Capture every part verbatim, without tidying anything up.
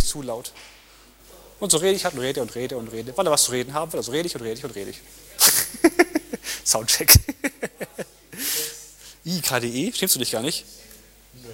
zu laut. Und so rede ich halt und rede und rede und rede. Weil er was zu reden haben will, also rede ich und rede ich und rede ich. Soundcheck. I, K D E, stimmst du dich gar nicht? Nö.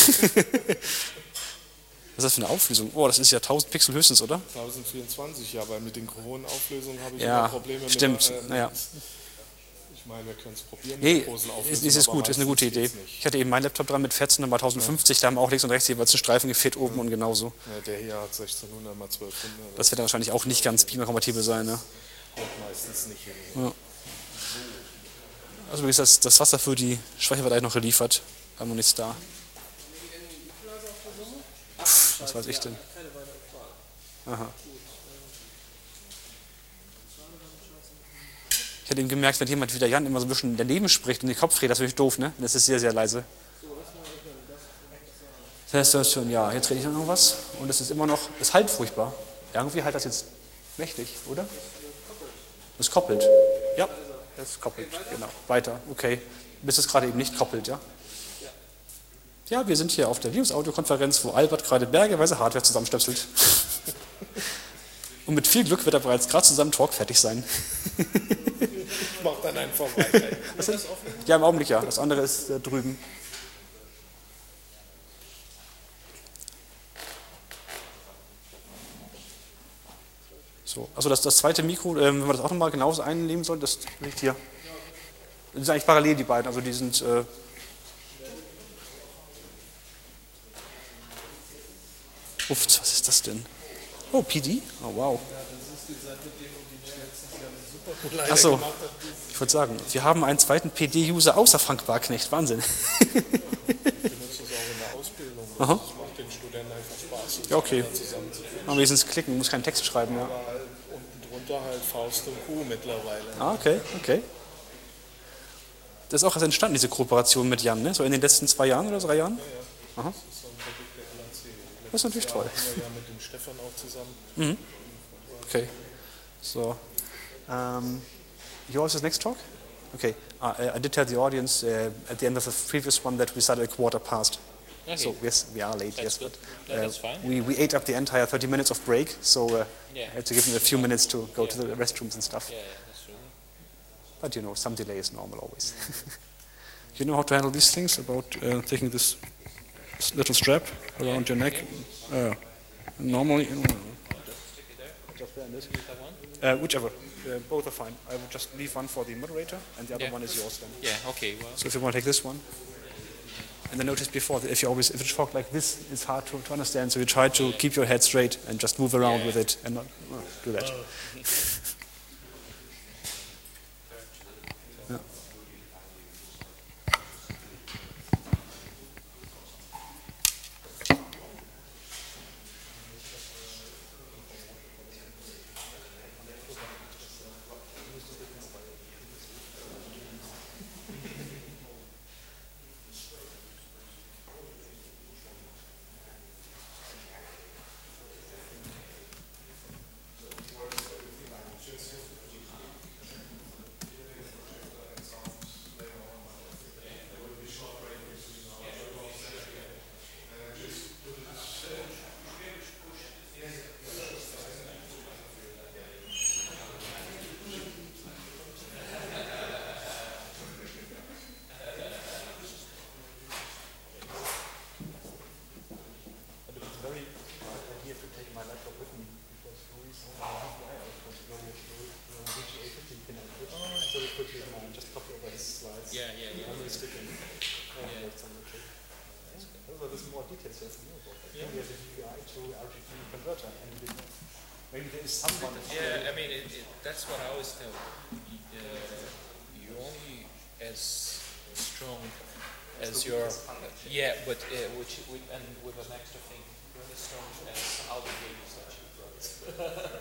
Was ist das für eine Auflösung? Oh, das ist ja tausend Pixel höchstens, oder? tausendvierundzwanzig, ja, weil mit den hohen Auflösungen habe ich ja, immer Probleme stimmt. mit. Äh, naja. Ich meine, wir können es probieren nee, mit der großen Auflösung. Ist, ist gut, ist eine gute Idee. Ich hatte eben meinen Laptop dran mit vierzehn mal tausendfünfzig, ja. Da haben auch links und rechts jeweils einen Streifen gefehlt oben ja. und genauso. Ja, der hier hat sechzehnhundert mal zwölfhundert. Das wird dann wahrscheinlich auch nicht ganz Beamer-kompatibel sein, ne? Und meistens nicht. Ja. Also übrigens, das, das Wasser für die Schwäche wird eigentlich noch geliefert. Haben noch nichts da. Pff, was weiß ich denn? Aha. Ich hatte eben gemerkt, wenn jemand wie der Jan immer so ein bisschen daneben spricht und den Kopf dreht, das ist wirklich doof, ne? Das ist sehr, sehr leise. Das heißt schon, ja, jetzt rede ich noch irgendwas und es ist immer noch, es halt furchtbar. Irgendwie halt das jetzt mächtig, oder? Es koppelt. Ja, es koppelt, genau. Weiter, okay. Bis es gerade eben nicht koppelt, ja? Ja, wir sind hier auf der Linux-Audio-Konferenz, wo Albert gerade bergeweise Hardware zusammenstöpselt. Und mit viel Glück wird er bereits gerade zu seinem Talk fertig sein. Ich mach dann einfach weiter. Was ist? Ja, im Augenblick ja. Das andere ist äh, drüben. So, also das, das zweite Mikro, äh, wenn wir das auch nochmal genauso einnehmen sollen, das liegt hier. Das sind eigentlich parallel, die beiden, also die sind... Äh, Uff, was ist das denn? Oh, P D? Oh, wow. Achso, ich wollte sagen, wir haben einen zweiten P D-User außer Frank Barknecht. Wahnsinn. Ich benutze das auch in der Ausbildung. Das macht den Studenten einfach Spaß. Ja, okay. Am wenigstens klicken, muss keinen Text schreiben. Ja. Aber halt unten drunter halt Faust und Kuh mittlerweile. Ah, okay, okay. Das ist auch erst entstanden, diese Kooperation mit Jan, ne? So in den letzten zwei Jahren oder drei Jahren? Ja, ja. Aha. Das ist so ein Produkt der L A C. Das ist natürlich toll. Wir ja mit dem Stefan auch zusammen. Mhm. Okay. So. Um, yours is next talk? Okay. Uh, I did tell the audience uh, at the end of the previous one that we started a quarter past. Okay. So yes, we are late. That's yes, good. but No, uh, that's fine. we we ate up the entire thirty minutes of break, so uh, Yeah. I had to give them a few minutes to go Yeah. to the restrooms and stuff. Yeah, yeah, that's true. But you know, some delay is normal always. You know how to handle these things about uh, taking this little strap around your neck? Uh, normally, uh, just bear this. Uh, whichever, uh, both are fine. I would just leave one for the moderator, and the other Yeah. one is yours then. Yeah, okay, well. So if you want to take this one, and I noticed before that if you always if you talk like this, it's hard to, to understand. So you try to keep your head straight and just move around Yeah. with it, and not uh, do that. Ja. Yeah, yeah, yeah. Maybe there is someone. Yeah, I mean, it, it, that's what I always tell. Uh, you're only as strong as your. Yeah, but uh, which with, and with an extra thing, you're only strong as how the game is actually.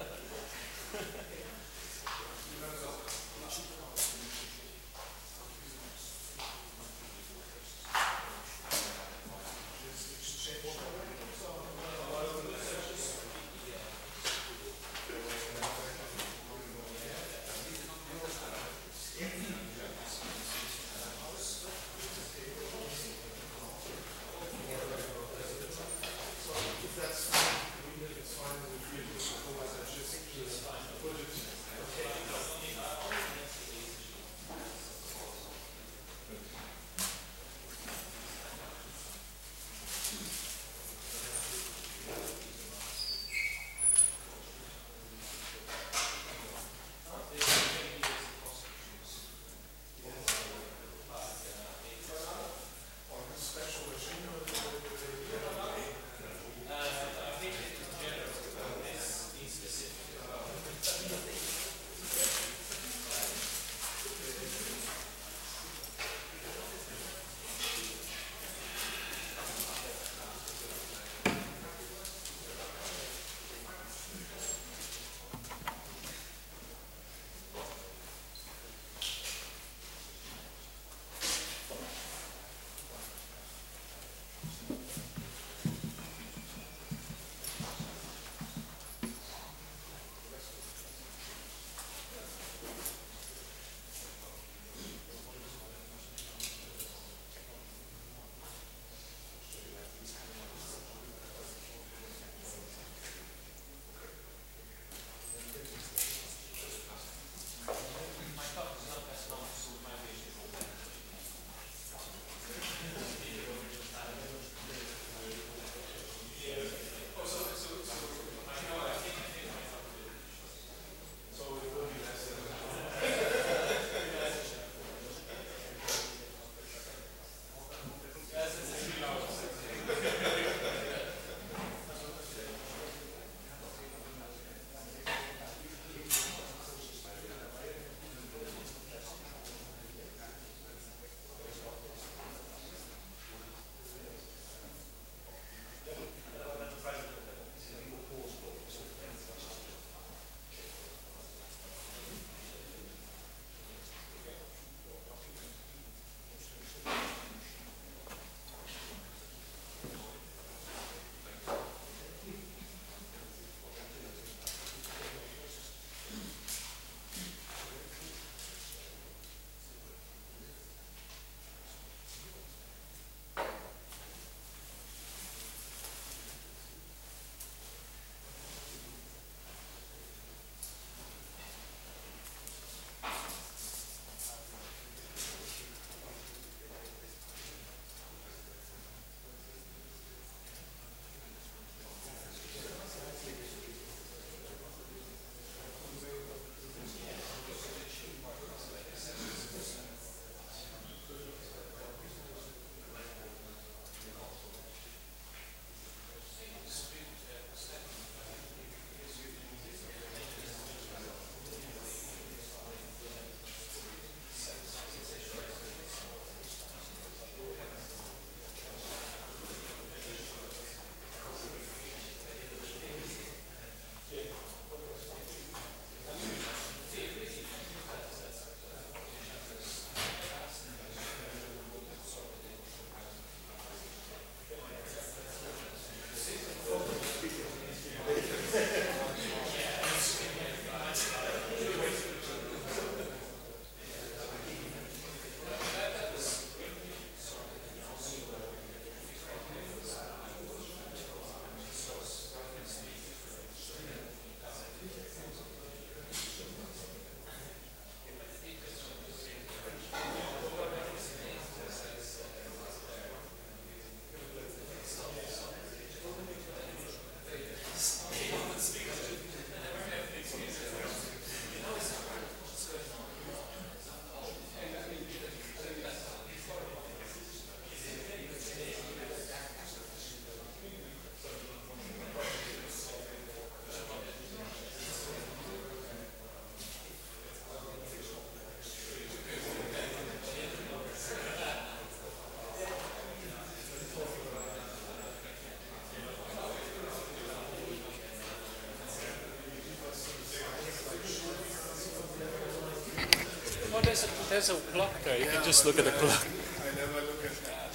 Oh, there's a, there's a clock there. You can just look at the clock. I never look at that.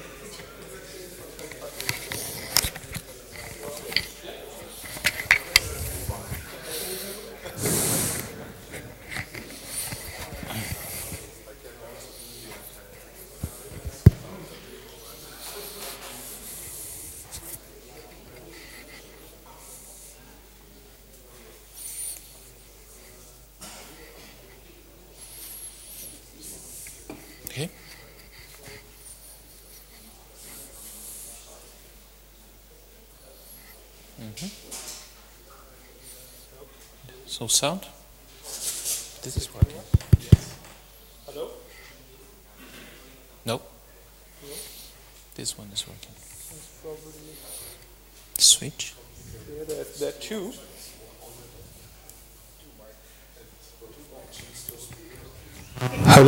Okay. Mm-hmm. So sound? This is working. Hello? No. This one is working. It's probably, Switch. yeah, there, there are two. Hello?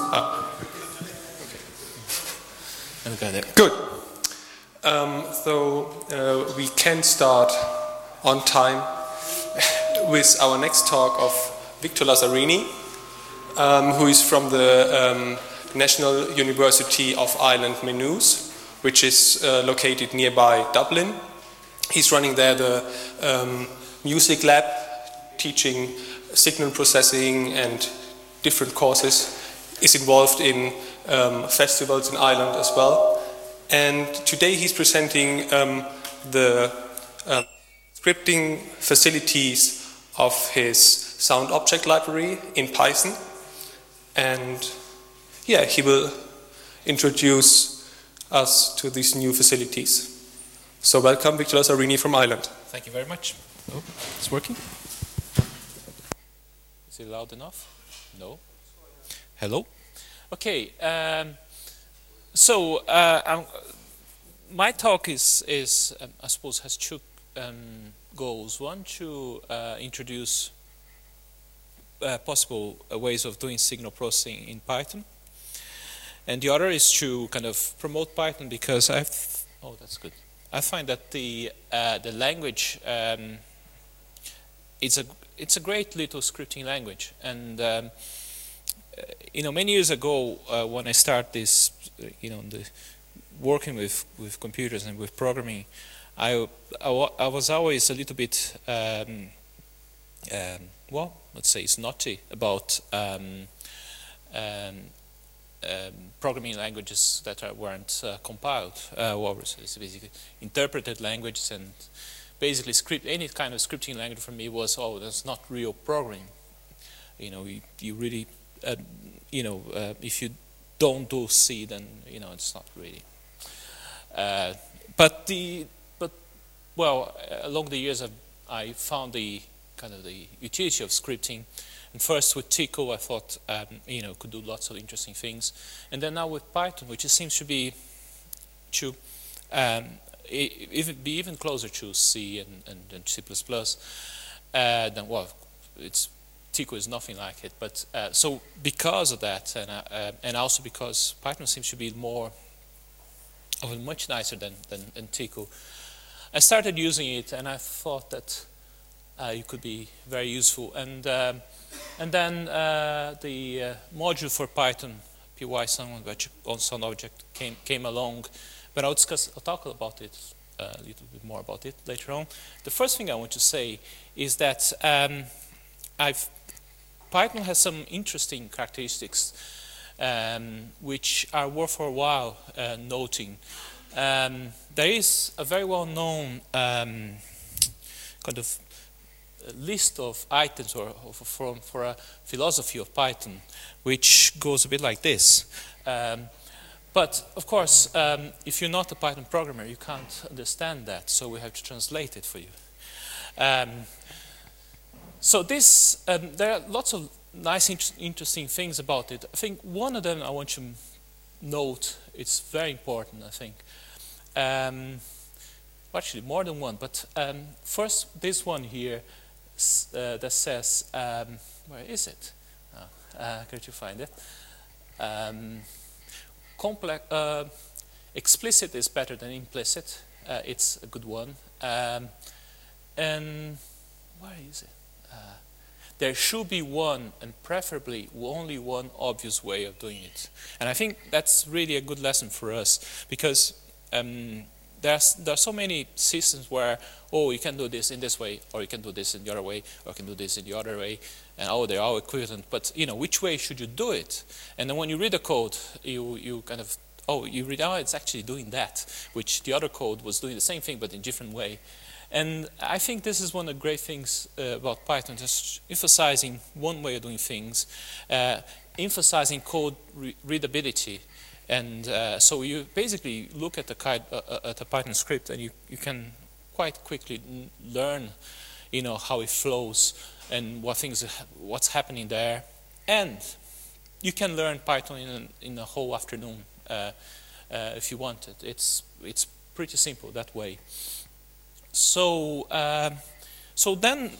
Okay. Good. Um, so uh, we can start on time with our next talk of Victor Lazzarini, um, who is from the um, National University of Ireland Maynooth, which is uh, located nearby Dublin. He's running there the um, music lab, teaching signal processing and different courses, is involved in um, festivals in Ireland as well. And today he's presenting um, the uh, scripting facilities of his sound object library in Python. And yeah, he will introduce us to these new facilities. So welcome, Victor Lazzarini from Ireland. Thank you very much. Oh, it's working. Is it loud enough? No. Hello. Okay. Um, so uh, um, my talk is, is um, I suppose, has two um, goals. One, to uh, introduce uh, possible uh, ways of doing signal processing in Python, and the other is to kind of promote Python, because I've oh, that's good. I find that the uh, the language um, it's a it's a great little scripting language, and um, you know, many years ago uh, when I started this, you know, the working with with computers and with programming, I I, I was always a little bit um, um, well, let's say, snotty about um, um, Um, programming languages that are, weren't uh, compiled, uh, or it's basically interpreted languages, and basically script any kind of scripting language for me was, oh, that's not real programming. You know, you, you really, uh, you know, uh, if you don't do C, then you know it's not really. Uh, but the, but well, along the years I've, I found the kind of the utility of scripting. And first with Tico, I thought, um, you know, could do lots of interesting things. And then now with Python, which seems to be to um, even be even closer to C and, and, and C plus plus. Uh, then, well, it's Tico is nothing like it. But uh, so because of that, and uh, uh, and also because Python seems to be more, of much nicer than than, than Tico, I started using it, and I thought that uh, it could be very useful. And um, And then uh, the uh, module for Python, P Y Sound Object, on Sound Object came came along, but I'll discuss. I'll talk about it uh, a little bit more about it later on. The first thing I want to say is that um, I've Python has some interesting characteristics um, which are worth for a while uh, noting. Um, there is a very well-known um, kind of list of items or, or from for a philosophy of Python, which goes a bit like this. Um, but of course, um, if you're not a Python programmer, you can't understand that, so we have to translate it for you. Um, so this, um, there are lots of nice, inter interesting things about it. I think one of them I want to note. It's very important, I think. Um, actually, more than one. But um, first, this one here. Uh, that says, um, where is it? Oh, uh, could you find it? Um, complex, uh, explicit is better than implicit. Uh, it's a good one. Um, and where is it? Uh, there should be one, and preferably only one, obvious way of doing it. And I think that's really a good lesson for us, because um, there's, there are so many systems where, oh, you can do this in this way, or you can do this in the other way, or you can do this in the other way, and oh, they're all equivalent. But, you know, which way should you do it? And then when you read the code, you, you kind of, oh, you read, oh, it's actually doing that, which the other code was doing the same thing, but in a different way. And I think this is one of the great things uh, about Python, just emphasizing one way of doing things, uh, emphasizing code re readability. And uh, so you basically look at the, uh, at the Python script, and you, you can quite quickly learn, you know, how it flows and what things, what's happening there. And you can learn Python in a, in a whole afternoon uh, uh, if you want it. It's, it's pretty simple that way. So, uh, so then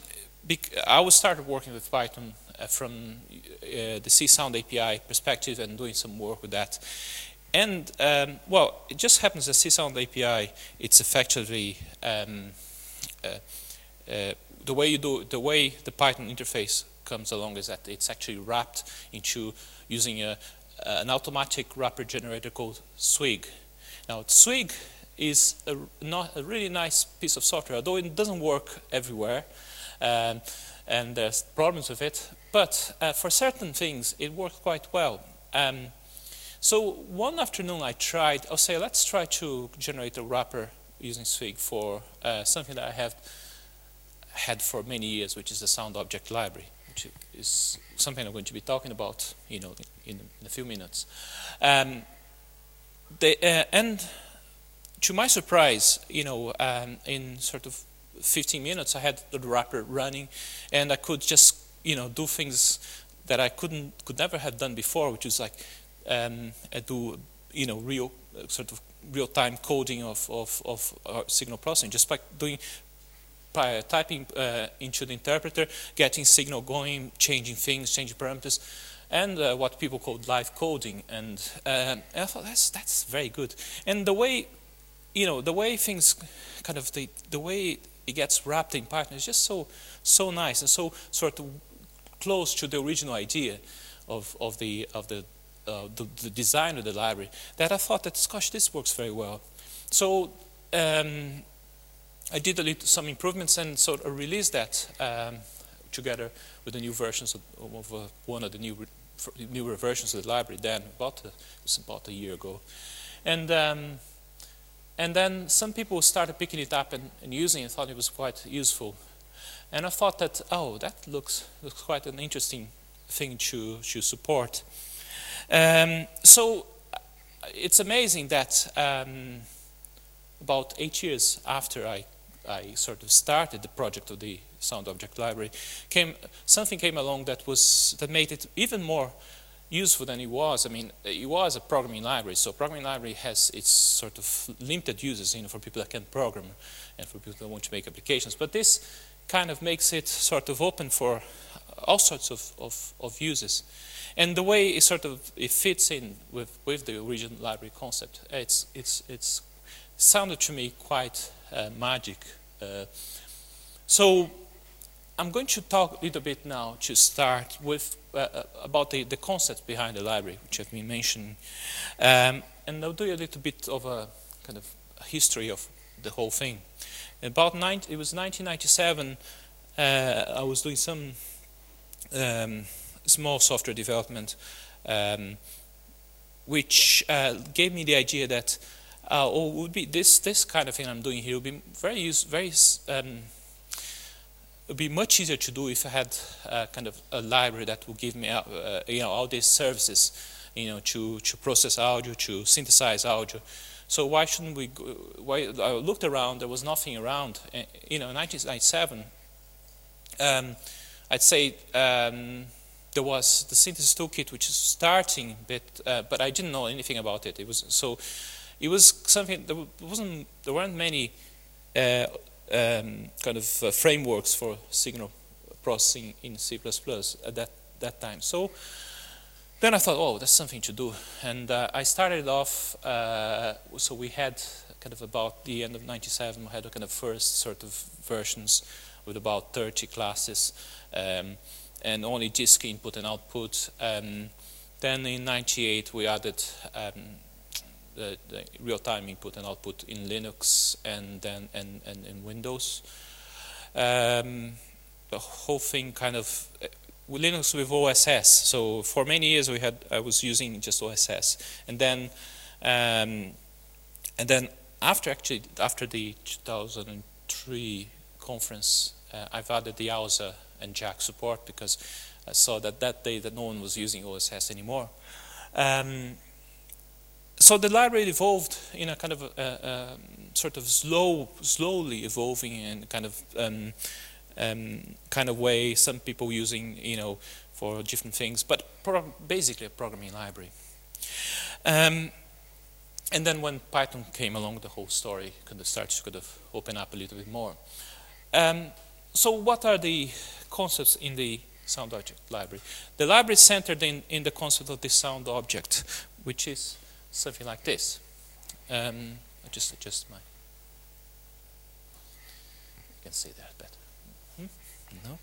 I was started working with Python uh, from uh, the C Sound A P I perspective and doing some work with that. And um, well, it just happens that C Sound A P I, it's effectively um, uh, uh, the way you do the way the Python interface comes along is that it's actually wrapped into using a, an automatic wrapper generator called Swig. Now, Swig is a, not a really nice piece of software, although it doesn't work everywhere, um, and there's problems with it, but uh, for certain things it works quite well. Um, so one afternoon I tried, I'll say let's try to generate a wrapper using Swig for uh, something that I have had for many years, which is the Sound Object Library, which is something I'm going to be talking about, you know, in, in a few minutes. Um, they, uh, and to my surprise, you know, um, in sort of fifteen minutes, I had the wrapper running, and I could just, you know, do things that I couldn't, could never have done before, which is like um, I do, you know, real uh, sort of real-time coding of of, of uh, signal processing, just by doing, by typing uh, into the interpreter, getting signal going, changing things, changing parameters, and uh, what people call live coding. And, uh, and I thought that's that's very good. And the way You know, the way things kind of, the, the way it gets wrapped in Python is just so so nice and so sort of close to the original idea of, of, the, of the, uh, the, the design of the library, that I thought that, gosh, this works very well. So um, I did a little, some improvements and sort of released that um, together with the new versions of, of uh, one of the new, newer versions of the library then, about a, it was about a year ago. And um, And then some people started picking it up and, and using it, thought it was quite useful. And I thought that, oh, that looks, looks quite an interesting thing to, to support. Um, so it's amazing that um, about eight years after I, I sort of started the project of the Sound Object Library, came, something came along that, was, that made it even more useful than it was. I mean, it was a programming library, so programming library has its sort of limited uses, you know, for people that can program and for people that want to make applications. But this kind of makes it sort of open for all sorts of, of, of uses. And the way it sort of it fits in with, with the original library concept, it's, it's, it's sounded to me quite uh, magic. Uh, so I'm going to talk a little bit now to start with uh, about the, the concepts behind the library, which I've been mentioning. Um, and I'll do a little bit of a kind of a history of the whole thing. About nine, it was nineteen ninety-seven, uh, I was doing some um, small software development, um, which uh, gave me the idea that uh, oh, would be this this kind of thing I'm doing here would be very use, very um, it would be much easier to do if I had uh, kind of a library that would give me uh, you know, all these services, you know, to to process audio, to synthesize audio. So why shouldn't we go, why, I looked around, there was nothing around. You know, in nineteen ninety-seven, um, I'd say um, there was the Synthesis Toolkit, which is starting, but, uh, but I didn't know anything about it. It was, so it was something, there wasn't, there weren't many uh, um, kind of uh, frameworks for signal processing in C plus plus at that, that time. So then I thought, oh, that's something to do. And uh, I started off, uh, so we had kind of about the end of ninety-seven, we had a kind of first sort of versions with about thirty classes, um, and only disk input and output. Um, then in ninety-eight we added um, the, the real-time input and output in Linux and then and, and in Windows. Um, the whole thing kind of uh, Linux with O S S. So for many years we had I was using just O S S, and then um, and then after actually after the two thousand three conference, uh, I've added the A U S A and Jack support because I saw that that day that no one was using O S S anymore. Um, so the library evolved in a kind of a, a, a sort of slow, slowly evolving and kind of um, um, kind of way. Some people using, you know, for different things, but pro basically a programming library. Um, and then when Python came along, the whole story kind of started to kind of open up a little bit more. Um, so what are the concepts in the sound object library? The library is centered in, in the concept of the sound object, which is something like this. Um, I just adjust my, you can see that better. Hmm? No?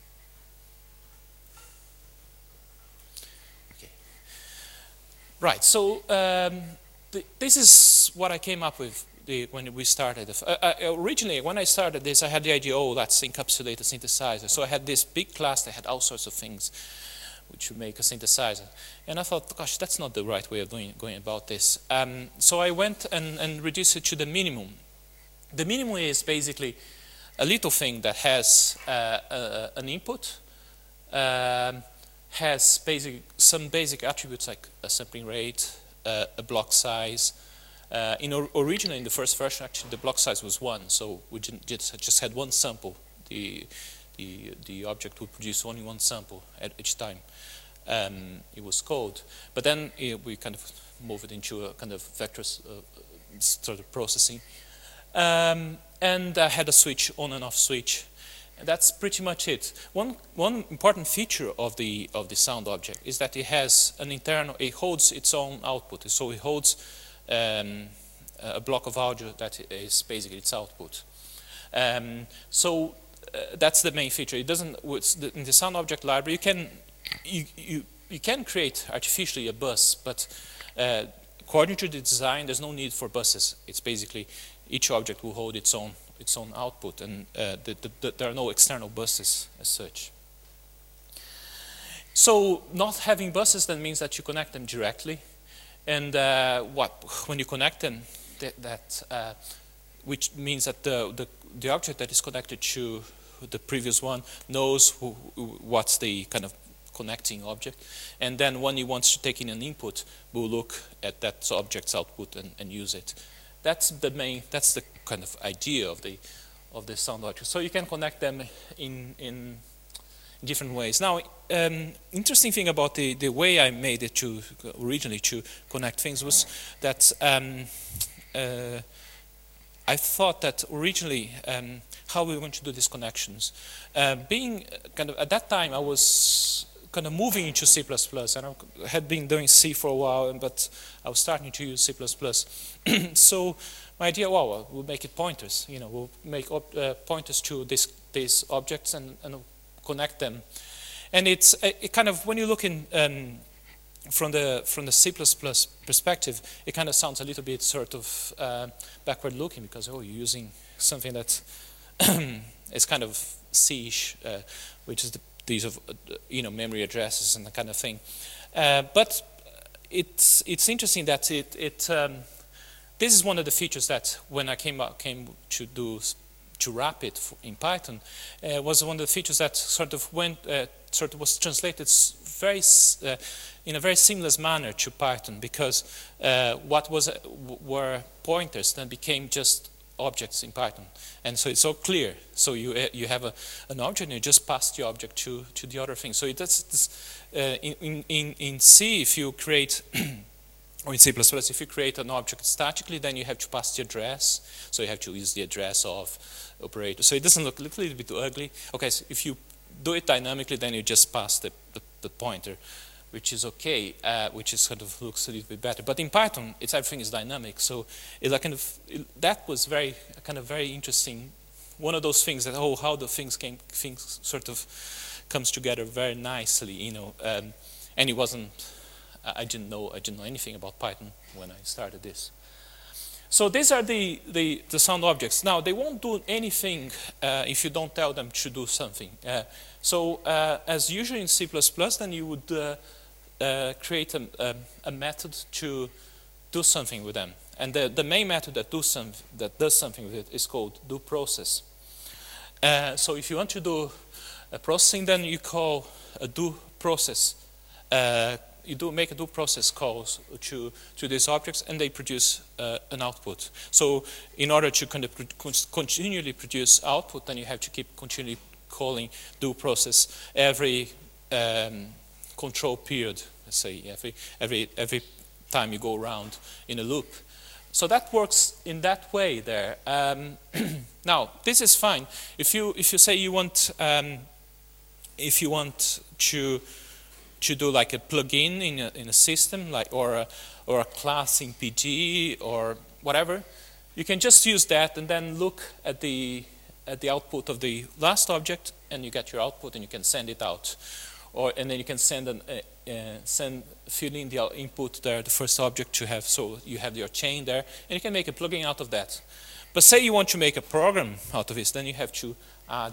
Okay. Right, so um, the, this is what I came up with the, when we started. Uh, uh, originally, when I started this, I had the idea, oh, let's encapsulate a synthesizer. So I had this big class that had all sorts of things which would make a synthesizer. And I thought, gosh, that's not the right way of doing, going about this. Um, so I went and, and reduced it to the minimum. The minimum is basically a little thing that has uh, uh, an input, um, has basic, some basic attributes like a sampling rate, uh, a block size. Uh, in or originally, in the first version, actually, the block size was one, so we just, just had one sample. The, the, the object would produce only one sample at each time um, it was called. But then uh, we kind of moved it into a kind of vector uh, sort of processing. Um, and I had a switch, on and off switch. And that's pretty much it. One, one important feature of the, of the sound object is that it has an internal, it holds its own output. So it holds um, a block of audio that is basically its output. Um, so uh, that's the main feature. It doesn't, in the sound object library, you can, you, you, you can create artificially a bus, but uh, according to the design, there's no need for buses. It's basically each object will hold its own its own output, and uh, the, the, the, there are no external buses as such. So not having buses then means that you connect them directly, and uh, what when you connect them, that, that uh, which means that the, the the object that is connected to the previous one knows who, what's the kind of connecting object, and then when he wants to take in an input, we'll look at that object's output and, and use it. That's the main. That's the kind of idea of the of the sound object. So you can connect them in in different ways. Now, um, interesting thing about the the way I made it to originally to connect things was that um, uh, I thought that originally um, how we were going to do these connections. Uh, being kind of at that time, I was kind of moving into C plus plus, and I had been doing C for a while, but I was starting to use C plus plus. So my idea, well, we'll make it pointers. You know, we'll make uh, pointers to this, these objects and, and connect them. And it's it kind of, when you look in um, from the from the C plus plus perspective, it kind of sounds a little bit sort of uh, backward looking, because oh, you're using something that is kind of C-ish, uh, which is the these of uh, you know memory addresses and that kind of thing. Uh, but it's it's interesting that it it um, this is one of the features that when I came up, came to do to wrap it for, in Python uh, was one of the features that sort of went uh, sort of was translated very uh, in a very seamless manner to Python, because uh, what was uh, were pointers then became just objects in Python, and so it's so clear. So you uh, you have a, an object and you just pass the object to to the other thing. So it does this, uh, in in in C, if you create or in C plus plus, if you create an object statically, then you have to pass the address. So you have to use the address of operator. So it doesn't look a little bit too ugly. Okay, so if you do it dynamically, then you just pass the the, the pointer, which is okay, uh, which is sort of looks a little bit better. But in Python, it's everything is dynamic. So it like kind of it, that was very kind of very interesting one of those things that, oh, how the things came, things sort of comes together very nicely, you know. Um, and it wasn't, I didn't know, I didn't know anything about Python when I started this. So these are the, the, the sound objects. Now, they won't do anything uh, if you don't tell them to do something. Uh, so uh, as usual in C plus plus, then you would uh, uh, create a, a, a method to do something with them. And the, the main method that, do some, that does something with it is called doProcess. Uh, so if you want to do a processing, then you call a doProcess. Uh, you do make a doProcess calls to, to these objects, and they produce uh, an output. So in order to kind of continually produce output, then you have to keep continually calling doProcess every um, control period, let's say, every, every, every time you go around in a loop. So that works in that way there. Um, now, this is fine. If you, if you say you want, um, if you want to, to do like a plugin in a, in a system, like, or, a, or a class in P G or whatever, you can just use that and then look at the, at the output of the last object, and you get your output and you can send it out. Or, and then you can send an, uh, uh, send, fill in the input there, the first object to have, so you have your chain there, and you can make a plugin out of that. But say you want to make a program out of this, then you have to add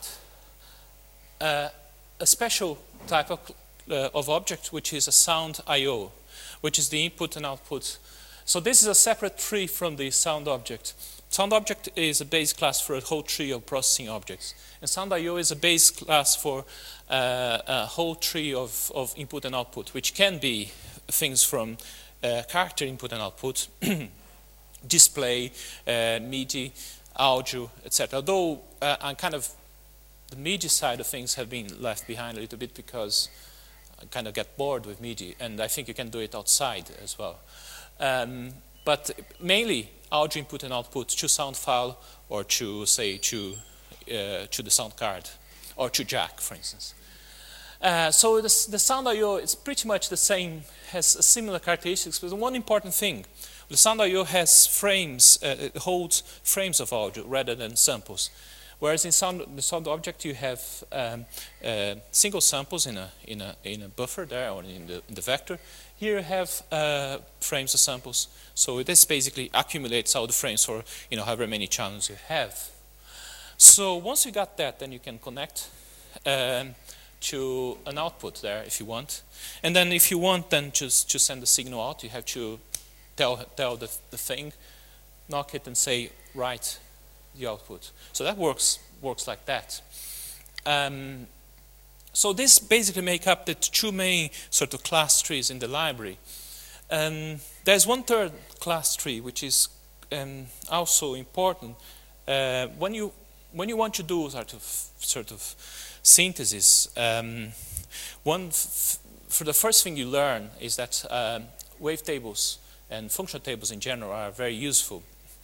uh, a special type of, uh, of object, which is a sound I O, which is the input and output. So this is a separate tree from the sound object. Sound object is a base class for a whole tree of processing objects. And sound I O is a base class for uh, a whole tree of, of input and output, which can be things from uh, character input and output, display, uh, MIDI, audio, et cetera. Although uh, I'm kind of, the MIDI side of things have been left behind a little bit because I kind of get bored with MIDI, and I think you can do it outside as well. Um, but mainly, audio input and output to sound file, or to, say, to, uh, to the sound card, or to jack, for instance. Uh, so this, the sound I O is pretty much the same, has similar characteristics, but one important thing, the sound I O has frames, uh, it holds frames of audio rather than samples. Whereas in sound, the sound object, you have um, uh, single samples in a, in, a, in a buffer there, or in the, in the vector. Here you have uh, frames of samples. So this basically accumulates all the frames for, you know, however many channels you have. So once you got that, then you can connect um, to an output there if you want. And then if you want then just to send the signal out, you have to tell, tell the, the thing, knock it and say, write the output. So that works, works like that. Um, so this basically make up the two main sort of class trees in the library. Um, there's one third class tree which is um, also important. Uh, when you when you want to do sort of sort of synthesis, um, one f for the first thing you learn is that um, wave tables and function tables in general are very useful.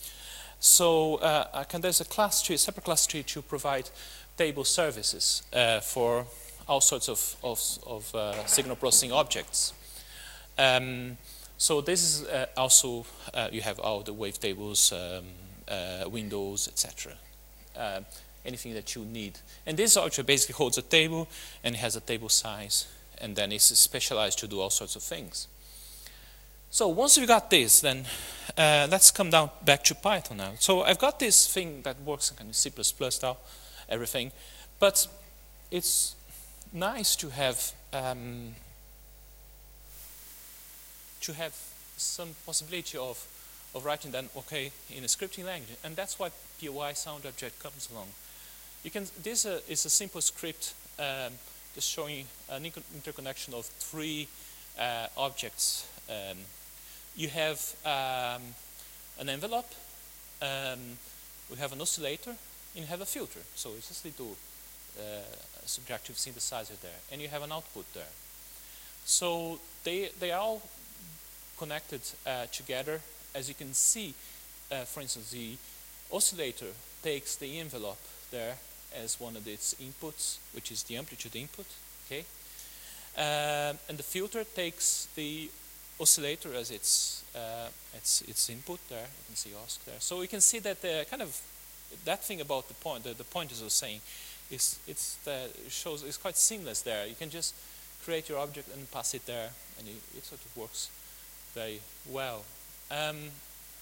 So uh, can, there's a class tree, a separate class tree to provide table services uh, for all sorts of, of, of uh, signal processing objects. Um, so this is uh, also, uh, you have all the wave tables, um, uh, windows, et cetera. Uh, anything that you need. And this object basically holds a table and it has a table size, and then it's specialized to do all sorts of things. So once we got this, then uh, let's come down back to Python now. So I've got this thing that works in kind of C plus plus style, everything, but it's nice to have um, to have some possibility of of writing then, okay, in a scripting language, and that's why P O I sound object comes along. You can this uh, is a simple script um, just showing an interconnection of three uh, objects. Um, you have um, an envelope, um, we have an oscillator, and you have a filter. So it's just little uh, subtractive synthesizer there, and you have an output there. So they they are all connected uh, together. As you can see, uh, for instance, the oscillator takes the envelope there as one of its inputs, which is the amplitude input. Okay, um, and the filter takes the oscillator as its uh, its its input there. You can see O S C there. So you can see that they're kind of that thing about the point, the, the pointers was saying, is it's the, it shows it's quite seamless there. You can just create your object and pass it there, and it, it sort of works very well. Um,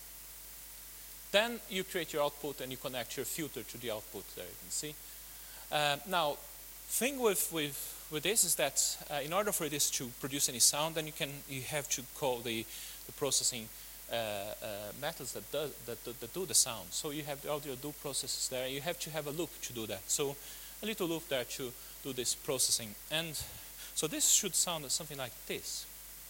then you create your output and you connect your filter to the output there, you can see. Uh, now, thing with, with, with this is that uh, in order for this to produce any sound, then you can you have to call the, the processing uh, uh, methods that, does, that, that, that do the sound. So you have all your do processes there. You have to have a loop to do that. So a little loop there to do this processing. And so this should sound something like this.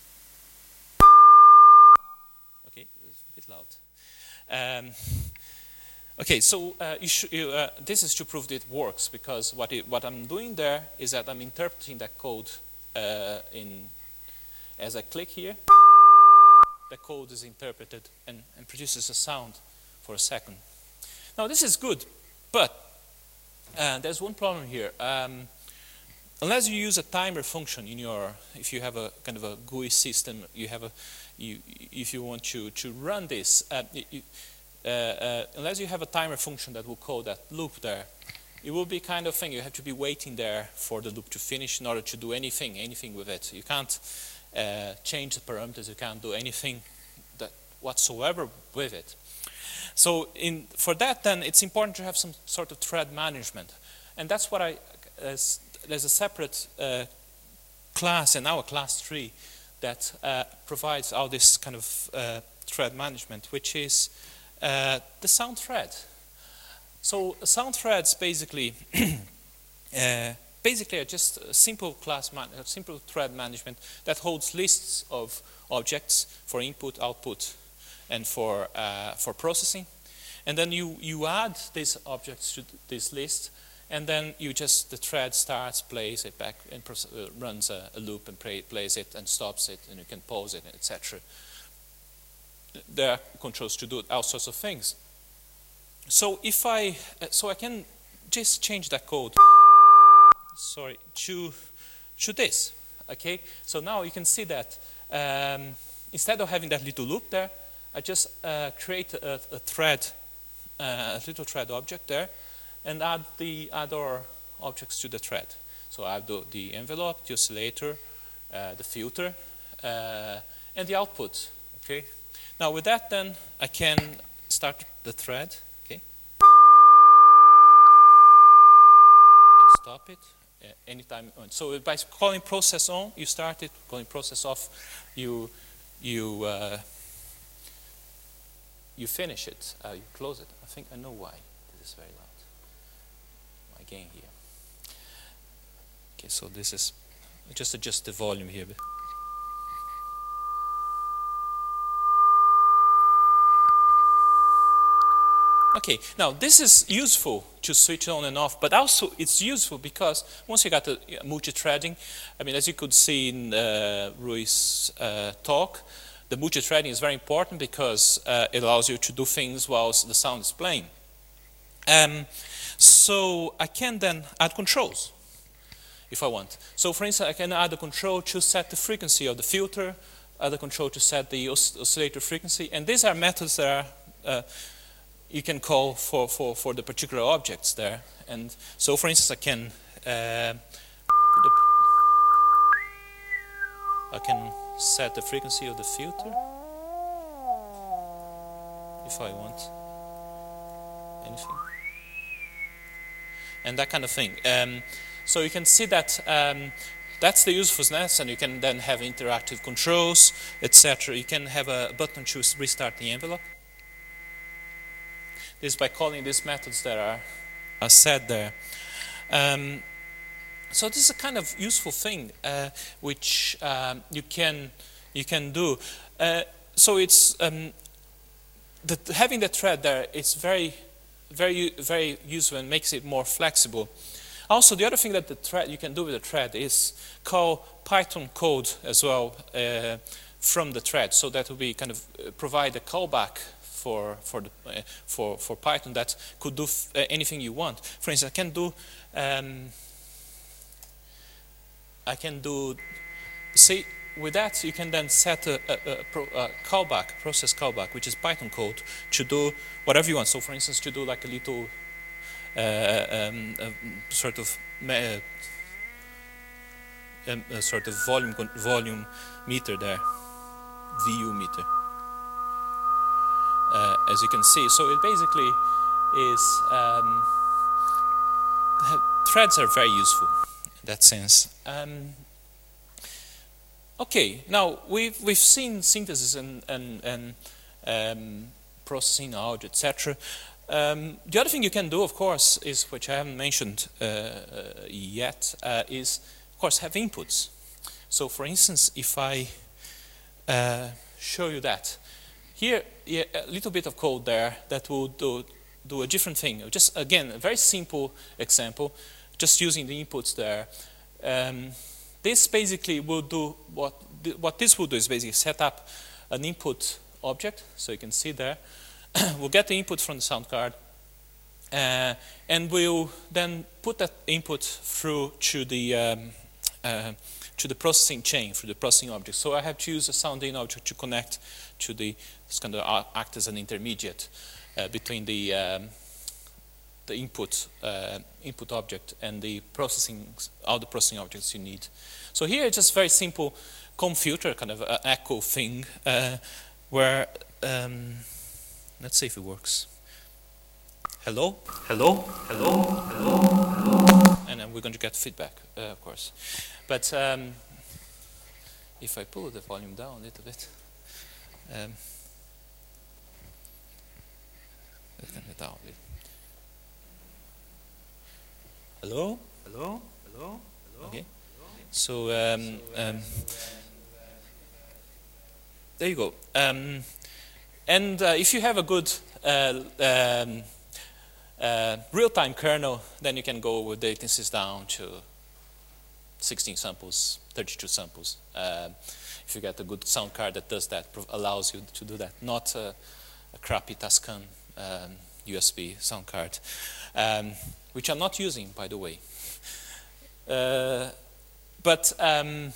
Okay, it's a bit loud. Um, okay, so uh, you sh you, uh, this is to prove that it works, because what, it, what I'm doing there is that I'm interpreting that code uh, in, as I click here, the code is interpreted and, and produces a sound for a second. Now this is good, but uh, there's one problem here. Um, unless you use a timer function in your, if you have a kind of a G U I system, you have a, you, if you want to, to run this, uh, you, uh, uh, unless you have a timer function that will call that loop there, it will be kind of thing, you have to be waiting there for the loop to finish in order to do anything, anything with it. You can't uh, change the parameters, you can't do anything that whatsoever with it. So in, for that then, it's important to have some sort of thread management. And that's what I, as, there's a separate uh, class in our class tree that uh, provides all this kind of uh, thread management, which is uh, the sound thread. So sound threads basically, uh, basically are just a simple class, man a simple thread management that holds lists of objects for input, output, and for uh, for processing. And then you you add these objects to this list, and then you just the thread starts, plays it back, and uh, runs a, a loop and play, plays it and stops it, and you can pause it, et cetera. There are controls to do all sorts of things. So if I, uh, so I can just change that code, sorry, to, to this, okay? So now you can see that um, instead of having that little loop there, I just uh, create a, a thread, uh, a little thread object there, and add the other objects to the thread. So I have the, the envelope, the oscillator, uh, the filter, uh, and the output, okay? Now with that then, I can start the thread. Stop it uh, anytime. So by calling process on, you start it. Calling process off, you you uh, you finish it. Uh, you close it. I think I know why. This is very loud. My gain here. Okay, so this is just adjust the volume here. Okay, now this is useful to switch on and off, but also it's useful because once you got the multi-threading, I mean, as you could see in uh, Rui's uh, talk, the multi-threading is very important because uh, it allows you to do things whilst the sound is playing. Um, so I can then add controls if I want. So for instance, I can add a control to set the frequency of the filter, add a control to set the os oscillator frequency, and these are methods that are uh, you can call for, for, for the particular objects there. And so for instance, I can uh, I can set the frequency of the filter if I want anything. And that kind of thing. Um, so you can see that um, that's the usefulness, and you can then have interactive controls, et cetera. You can have a button to restart the envelope. This by calling these methods that are, are set there. Um, so this is a kind of useful thing uh, which um, you can you can do. Uh, so it's um, the, having the thread there. It's very very very useful and makes it more flexible. Also, the other thing that the thread you can do with the thread is call Python code as well uh, from the thread. So that will be kind of uh, provide a callback for for the uh, for for Python that could do f uh, anything you want. For instance, I can do um, I can do say with that, you can then set a, a, a, pro, a callback, process callback, which is Python code, to do whatever you want. So, for instance, to do like a little uh, um, a sort of uh, um, a sort of volume volume meter there, V U meter, uh, as you can see. So it basically is um, threads are very useful in that sense. Um, Okay, now we've we've seen synthesis and and, and um, processing out, et cetera. Um, the other thing you can do, of course, is which I haven't mentioned uh, uh, yet, uh, is of course have inputs. So, for instance, if I uh, show you that here, yeah, a little bit of code there that will do do a different thing. Just again, a very simple example, just using the inputs there. Um, This basically will do what what this will do is basically set up an input object, so you can see there. We'll get the input from the sound card, uh, and we'll then put that input through to the um, uh, to the processing chain, through the processing object. So I have to use a sound in object to connect to the. It's kind of act as an intermediate uh, between the um, the input uh, input object and the processing, all the processing objects you need. So here it's just very simple computer kind of uh, echo thing uh, where um, let's see if it works. Hello, hello, hello, hello, hello, and then we're going to get feedback, uh, of course. But um, if I pull the volume down a little bit, um, turn it down a bit. Hello? Hello? Hello? Hello? Okay. So, um, um, there you go. Um, and uh, if you have a good uh, um, uh, real-time kernel, then you can go with latencies down to sixteen samples, thirty-two samples. Uh, if you get a good sound card that does that, allows you to do that, not a, a crappy Tascam um, U S B sound card. Um, which I'm not using, by the way. Uh, but um,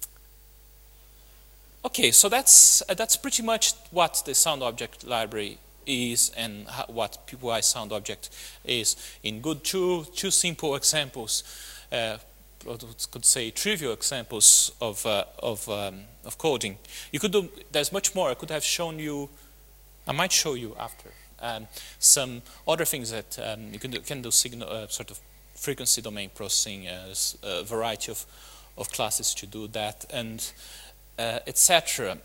okay, so that's uh, that's pretty much what the sound object library is, and how, what P Y sound object is. In good two two simple examples, uh, could say trivial examples of uh, of um, of coding. You could do. There's much more. I could have shown you. I might show you after. Um, some other things that um, you can do, can do signal, uh, sort of frequency domain processing, uh, a variety of, of classes to do that, and uh, et cetera.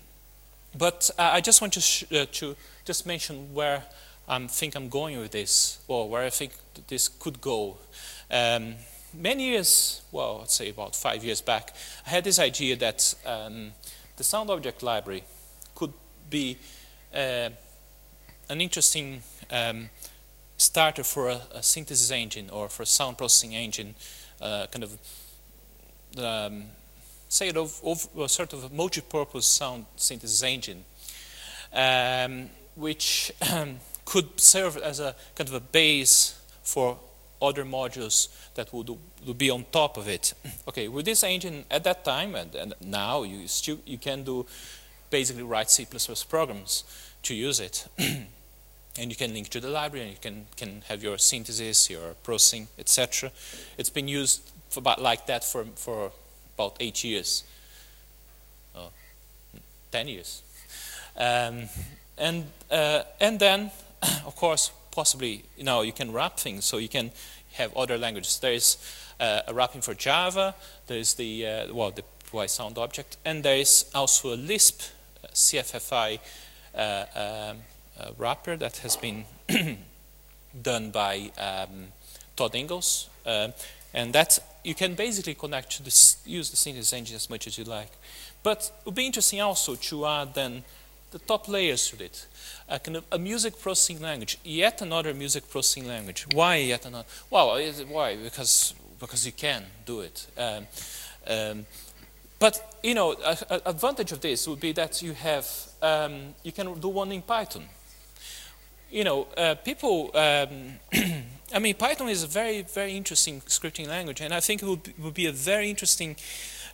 But uh, I just want to, sh uh, to just mention where I think I'm going with this, or where I think this could go. Um, many years, well, I'd say about five years back, I had this idea that um, the sound object library could be uh, an interesting um, starter for a, a synthesis engine or for a sound processing engine, uh, kind of, um, say it of, of a sort of a multi-purpose sound synthesis engine, um, which um, could serve as a kind of a base for other modules that would, would be on top of it. Okay, with this engine at that time and, and now you still you can do basically write C plus plus programs to use it. And you can link to the library, and you can, can have your synthesis, your processing, et cetera. It's been used for about like that for, for about eight years, oh, ten years. Um, and, uh, and then, of course, possibly, you know, you can wrap things, so you can have other languages. There is uh, a wrapping for Java, there is the, uh, well, the P Y sound object, and there is also a Lisp uh, C F F I uh, um, Uh, wrapper that has been done by um, Todd Ingalls, uh, and that you can basically connect to this, use the synthesis engine as much as you like. But it would be interesting also to add then the top layers to it, a kind of a music processing language, yet another music processing language. Why yet another? Well, why? Because because you can do it. Um, um, but you know, an advantage of this would be that you have um, you can do one in Python. You know, uh, people, um, I mean, Python is a very, very interesting scripting language, and I think it would be, would be a very interesting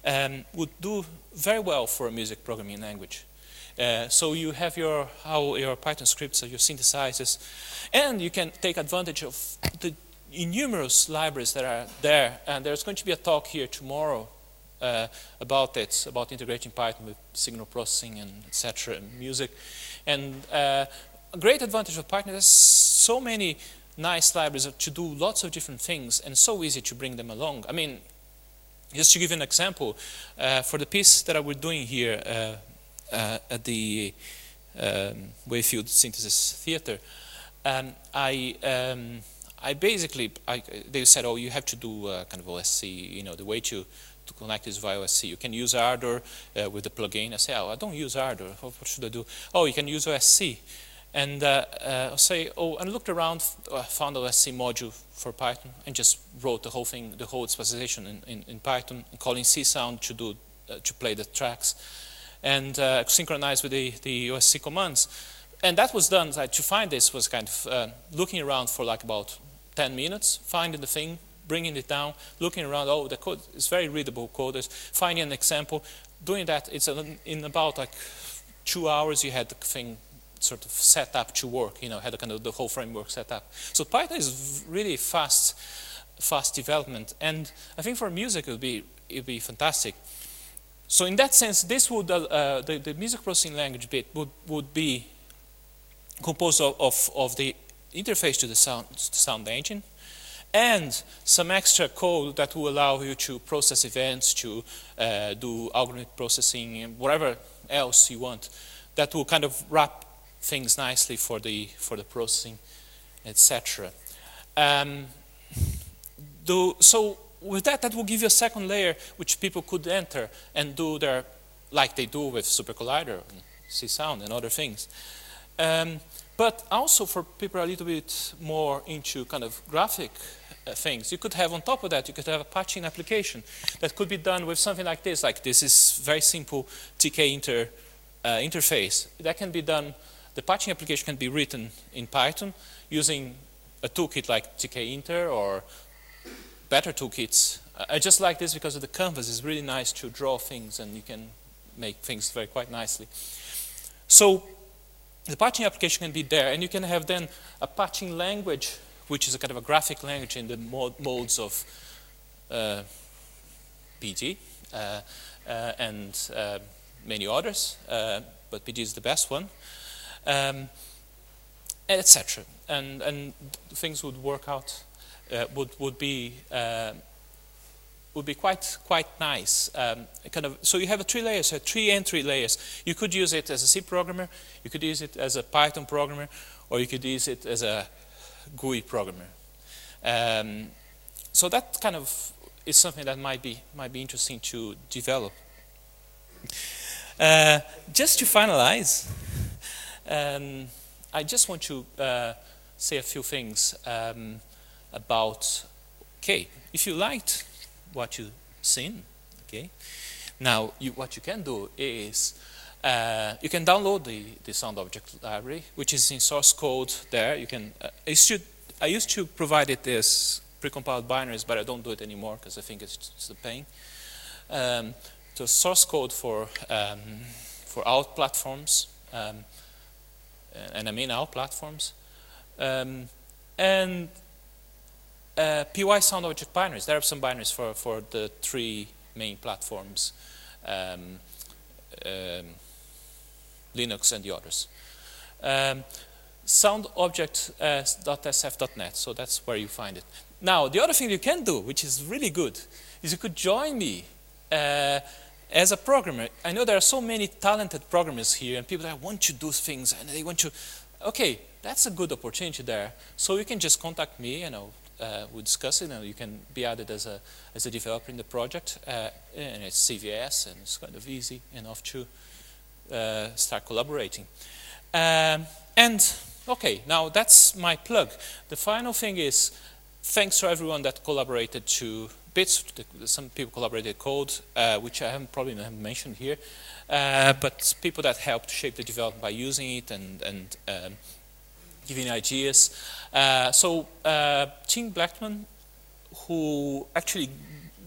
um, would do very well for a music programming language. Uh, so you have your how your Python scripts, or your synthesizers, and you can take advantage of the innumerous libraries that are there. And there's going to be a talk here tomorrow uh, about it, about integrating Python with signal processing and et cetera, and music. And uh, a great advantage of Python is so many nice libraries to do lots of different things, and so easy to bring them along. I mean, just to give you an example, uh, for the piece that I was doing here uh, uh, at the um, Wayfield Synthesis Theater, um, I um, I basically I, they said, oh, you have to do uh, kind of O S C. You know, the way to to connect is via O S C. You can use Ardor uh, with the plugin. I say, oh, I don't use Ardor. What, what should I do? Oh, you can use O S C. And uh, uh, I'll say, oh, and looked around, uh, found O S C module for Python, and just wrote the whole thing, the whole specification in, in, in Python, and calling Csound to do uh, to play the tracks, and uh, synchronize with the, the O S C commands. And that was done. Like, to find this was kind of uh, looking around for like about ten minutes, finding the thing, bringing it down, looking around. Oh, the code is very readable code. Finding an example, doing that. It's in about like two hours. You had the thing sort of set up to work, you know, had a kind of the whole framework set up. So Python is really fast, fast development, and I think for music it would be it would be fantastic. So in that sense, this would uh, the, the music processing language bit would would be composed of of, of the interface to the sound sound engine, and some extra code that will allow you to process events, to uh, do algorithmic processing, and whatever else you want, that will kind of wrap things nicely for the for the processing, et cetera. Um, so with that, that will give you a second layer which people could enter and do their, like they do with Super Collider, and Csound, and other things. Um, but also for people a little bit more into kind of graphic uh, things, you could have on top of that, you could have a patching application that could be done with something like this. Like this is very simple T K inter uh, interface. That can be done. The patching application can be written in Python using a toolkit like T K inter or better toolkits. I just like this because of the canvas. It's really nice to draw things, and you can make things very quite nicely. So the patching application can be there, and you can have then a patching language, which is a kind of a graphic language in the mod modes of uh, P G uh, uh, and uh, many others, uh, but P G is the best one. Um, et cetera. And and things would work out, uh, would would be uh, would be quite quite nice. Um, kind of. So you have a three layers, uh, three entry layers. You could use it as a C programmer, you could use it as a Python programmer, or you could use it as a G U I programmer. Um, so that kind of is something that might be might be interesting to develop. Uh, just to finalize. Um, I just want to uh, say a few things um, about, okay, if you liked what you've seen, okay, now you, what you can do is uh, you can download the, the Sound Object library, which is in source code there. You can, uh, I, should, I used to provide it as precompiled binaries, but I don't do it anymore because I think it's just a pain. Um, so source code for, um, for out platforms. Um, and I mean our platforms, um, and uh, P Y Sound Object binaries. There are some binaries for, for the three main platforms, um, um, Linux and the others. Um, sound object dot S F dot net, so that's where you find it. Now, the other thing you can do, which is really good, is you could join me uh, as a programmer. I know there are so many talented programmers here and people that want to do things and they want to, okay, that's a good opportunity there. So you can just contact me, you know, uh, we'll discuss it, and you can be added as a, as a developer in the project. Uh, and it's C V S, and it's kind of easy enough to uh, start collaborating. Um, and, okay, now that's my plug. The final thing is, thanks to everyone that collaborated to bits. Some people collaborated code, uh, which I haven't probably haven't mentioned here, uh, but people that helped shape the development by using it and, and um, giving ideas. Uh, so uh, Tim Blackman, who actually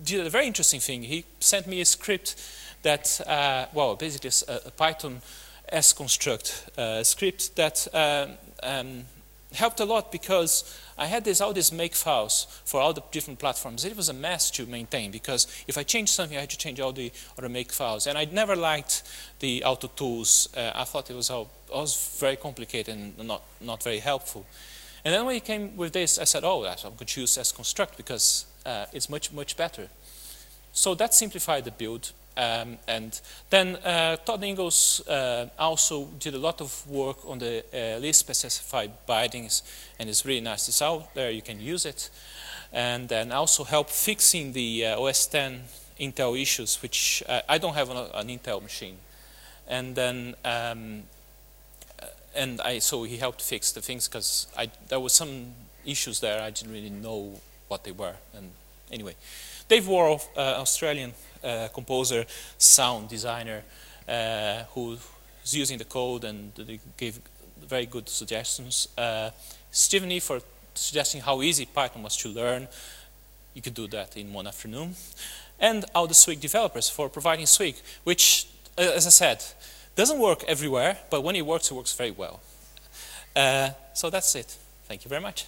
did a very interesting thing. He sent me a script that, uh, well, basically a, a Python S-construct uh, script that um, um, helped a lot, because I had this, all these make files for all the different platforms. It was a mess to maintain, because if I changed something, I had to change all the other make files. And I never liked the auto tools. Uh, I thought it was all was very complicated and not, not very helpful. And then when he came with this, I said, oh, I'm going to choose S-construct because uh, it's much, much better. So that simplified the build. Um, and then uh, Todd Ingles uh, also did a lot of work on the uh, least specified bindings, and it's really nice. It's out there, you can use it. And then also help fixing the uh, O S ten Intel issues, which uh, I don't have an, an Intel machine. And then, um, and I, so he helped fix the things, because there were some issues there, I didn't really know what they were. And anyway, Dave Worrell, uh, Australian Uh, composer, sound designer, uh, who's using the code, and they gave very good suggestions. Uh, Stephen E. for suggesting how easy Python was to learn. You could do that in one afternoon. And all the Swig developers for providing Swig, which, uh, as I said, doesn't work everywhere, but when it works, it works very well. Uh, so that's it. Thank you very much.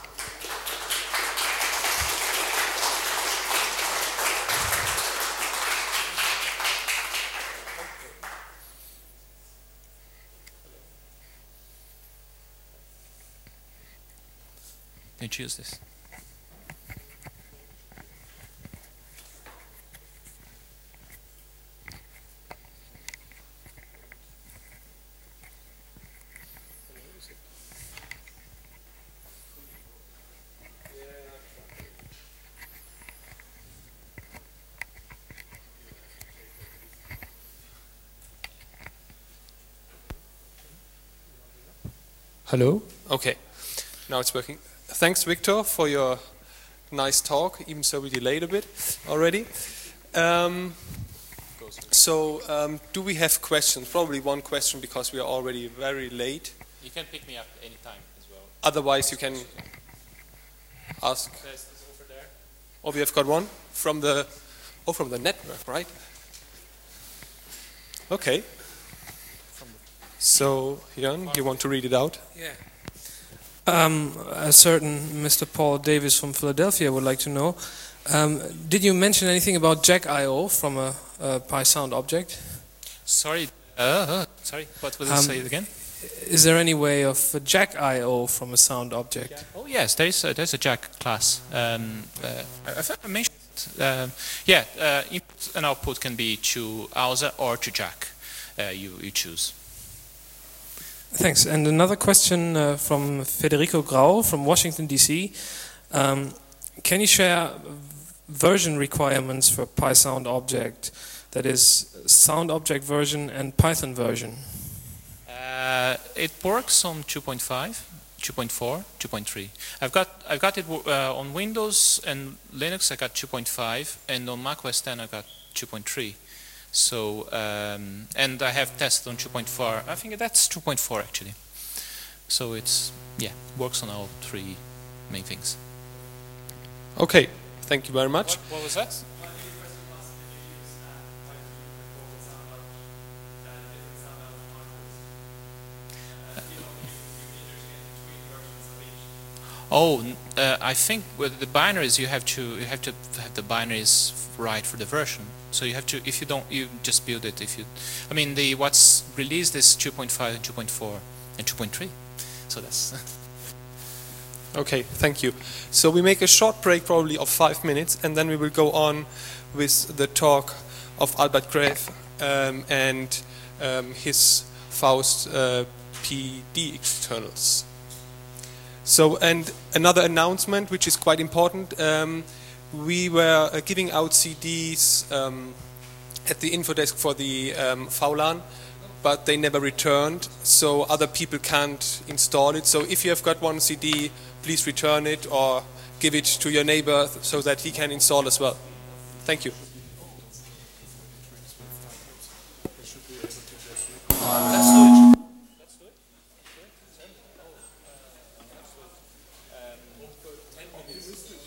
Can you choose this? Hello? Okay, now it's working. Thanks, Victor, for your nice talk, even so we delayed a bit already. Um, so, um, do we have questions? Probably one question, because we are already very late. You can pick me up anytime as well. Otherwise, you can ask. There's this over there. Oh, we have got one from the, oh, from the network, right? Okay. So, Jan, you want to read it out? Yeah. Um, a certain Mister Paul Davis from Philadelphia would like to know, um, did you mention anything about Jack I O from a, a PySound object? Sorry, uh, sorry, what was it? Um, Say it again? Is there any way of a Jack I O from a sound object? Oh yes, there is a, there's a Jack class. Um, uh, I, I think I mentioned it. Um, yeah, uh, input and output can be to A U S A or to Jack. Uh, you, you choose. Thanks. And another question uh, from Federico Grau from Washington, D C Um, can you share version requirements for PySound object, that is sound object version and Python version? Uh, it works on two point five, two point four, two point three. I've got I've got it uh, on Windows and Linux. I got two point five, and on Mac O S ten I got two point three. So, um, and I have tested on two point four. I think that's two point four actually. So it's, yeah, works on all three main things. Okay, thank you very much. What, what was that? Oh, uh, I think with the binaries you have to you have to have the binaries right for the version. So you have to, if you don't, you just build it. If you, I mean, the what's released is two point five and two point four and two point three. So that's. Okay, thank you. So we make a short break, probably of five minutes, and then we will go on with the talk of Albert Gref um, and um, his Faust uh, P D externals. So, and another announcement, which is quite important, um, we were uh, giving out C Ds um, at the info desk for the um, V LAN, but they never returned, so other people can't install it. So if you have got one C D, please return it or give it to your neighbor so that he can install as well. Thank you. Let's do it.